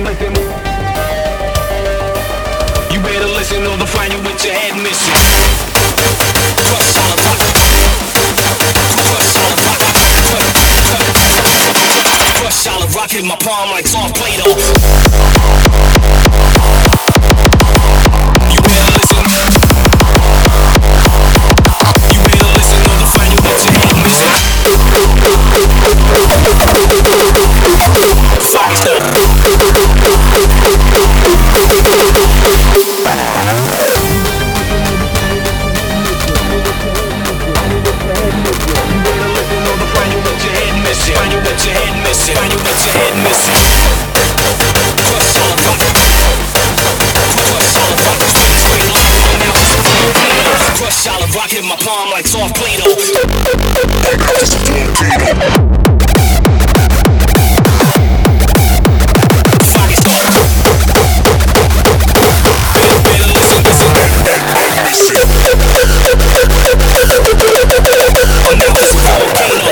You better listen or they'll find you with your head missing. Crush solid rock. Crush solid rock. Crush solid rock in my palm like soft Play-Doh. You better listen. You better listen or they'll find you with your head missing. Fire stuff. Find you with your head missing. Find you with your head missing. Crush solid rock. Crush solid rock. Straight line now it's a volcano. Crush solid rock in my palm like soft Play-Doh. It's a volcano. Fire start. Better listen, listen. And now it's a volcano.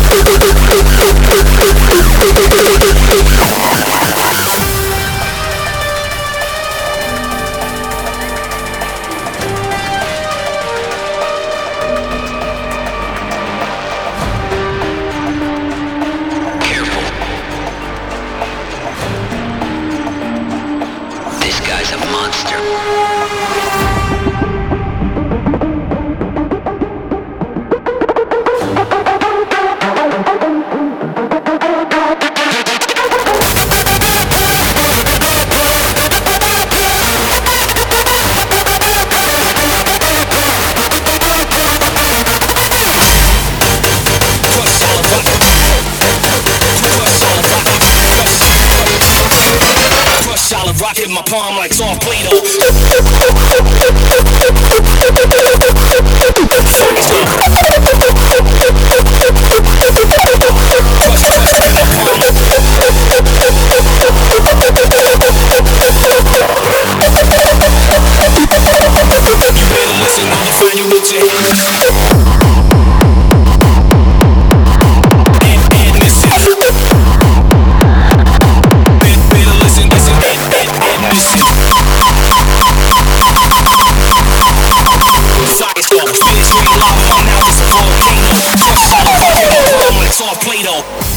This guy's a monster. Solid rock in my palm like soft Play-Doh. Crush in my palm. You better listen when you find you with your head missing. Better listen, listen, head missing. Fire start, spin straight lava, now it's a volcano. Crush solid rock in my palm like soft Play-Doh.